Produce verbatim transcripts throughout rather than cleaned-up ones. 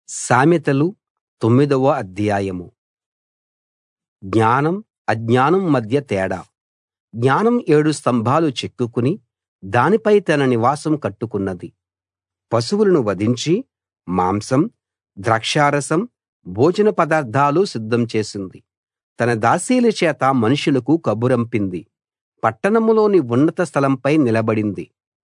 సామెతలు తొమ్మిదవ అధ్యాయం. జ్ఞానం అజ్ఞానం మధ్య తేడా. జ్ఞానం ఏడు స్తంభాలు చెక్కుకుని దానిపై తన నివాసం కట్టుకున్నది. పశువులను వధించి మాంసం, ద్రాక్షారసం, భోజన పదార్థాలు సిద్ధం చేసింది. తన దాసీల చేత మనుషులకు కబురంపింది. పట్టణంలోని ఉన్నత స్థలంపై నిలబడింది.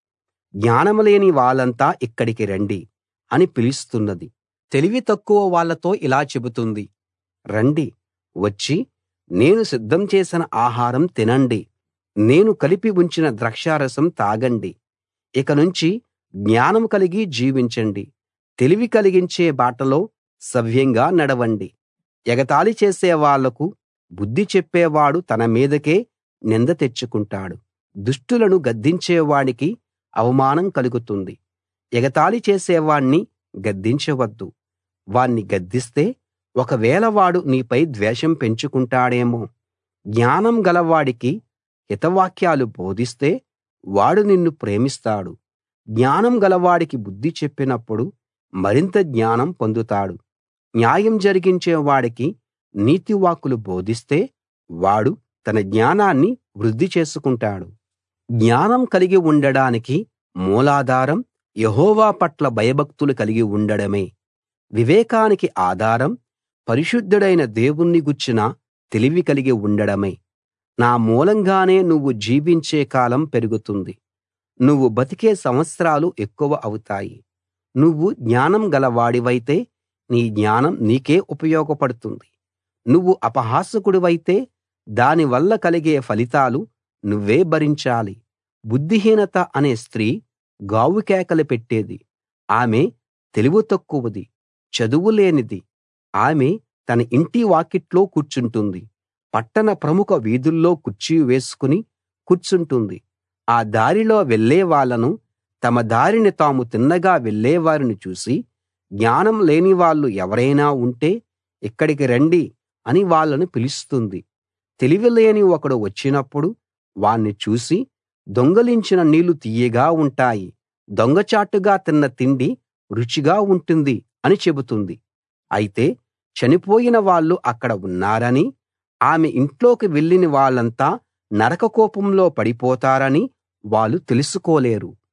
జ్ఞానం లేని వాళ్ళంతా ఇక్కడికి రండి అని పిలుస్తున్నది. తెలివి తక్కువ వాళ్ళతో ఇలా చెబుతుంది, రండి, వచ్చి నేను సిద్ధం చేసిన ఆహారం తినండి. నేను కలిపి ఉంచిన ద్రాక్షారసం తాగండి. ఇక నుంచి జ్ఞానం కలిగి జీవించండి. తెలివి కలిగించే బాటలో సవ్యంగా నడవండి. ఎగతాళి చేసే వాళ్లకు బుద్ధి చెప్పేవాడు తన మీదకే నింద తెచ్చుకుంటాడు. దుష్టులను గద్దించేవాడికి అవమానం కలుగుతుంది. ఎగతాళి చేసేవాణ్ణి గద్దించవద్దు. వాణ్ణి గద్దిస్తే ఒకవేళ వాడు నీపై ద్వేషం పెంచుకుంటాడేమో. జ్ఞానం గలవాడికి హితవాక్యాలు బోధిస్తే వాడు నిన్ను ప్రేమిస్తాడు. జ్ఞానం గలవాడికి బుద్ధి చెప్పినప్పుడు మరింత జ్ఞానం పొందుతాడు. న్యాయం జరిగించే వాడికి నీతి వాక్కులు బోధిస్తే వాడు తన జ్ఞానాన్ని వృద్ధి చేసుకుంటాడు. జ్ఞానం కలిగి ఉండడానికి మూలాధారం యెహోవా పట్ల భయభక్తులు కలిగి ఉండడమే. వివేకానికి ఆధారం పరిశుద్ధుడైన దేవుణ్ణి గూర్చిన తెలివి కలిగి ఉండడమే. నా మూలంగానే నువ్వు జీవించే కాలం పెరుగుతుంది. నువ్వు బతికే సంవత్సరాలు ఎక్కువ అవుతాయి. నువ్వు జ్ఞానం గలవాడివైతే నీ జ్ఞానం నీకే ఉపయోగపడుతుంది. నువ్వు అపహాసకుడివైతే దానివల్ల కలిగే ఫలితాలు నువ్వే భరించాలి. బుద్ధిహీనత అనే స్త్రీ గావు కేకలు పెట్టేది. ఆమె తెలివి తక్కువది, చదువు లేనిది. ఆమె తన ఇంటి వాకిట్లో కూర్చుంటుంది. పట్టణ ప్రముఖ వీధుల్లో కుర్చీ వేసుకుని కూర్చుంటుంది. ఆ దారిలో వెళ్ళే వాళ్ళను, తమ దారిన తాము తిన్నగా వెళ్ళేవారిని చూసి, జ్ఞానం లేనివాళ్ళు ఎవరైనా ఉంటే ఇక్కడికి రండి అని వాళ్ళను పిలుస్తుంది. తెలివిలేని ఒకడు వచ్చినప్పుడు వాణ్ణి చూసి, దొంగిలించిన నీళ్లు తియ్యగా ఉంటాయి, దొంగచాటుగా తిన్న తిండి రుచిగా ఉంటుంది అని చెబుతుంది. అయితే చనిపోయిన వాళ్ళు అక్కడ ఉన్నారని, ఆమె ఇంట్లోకి వెళ్ళిన వాళ్ళంతా నరక కూపంలో పడిపోతారని వాళ్ళు తెలుసుకోలేరు.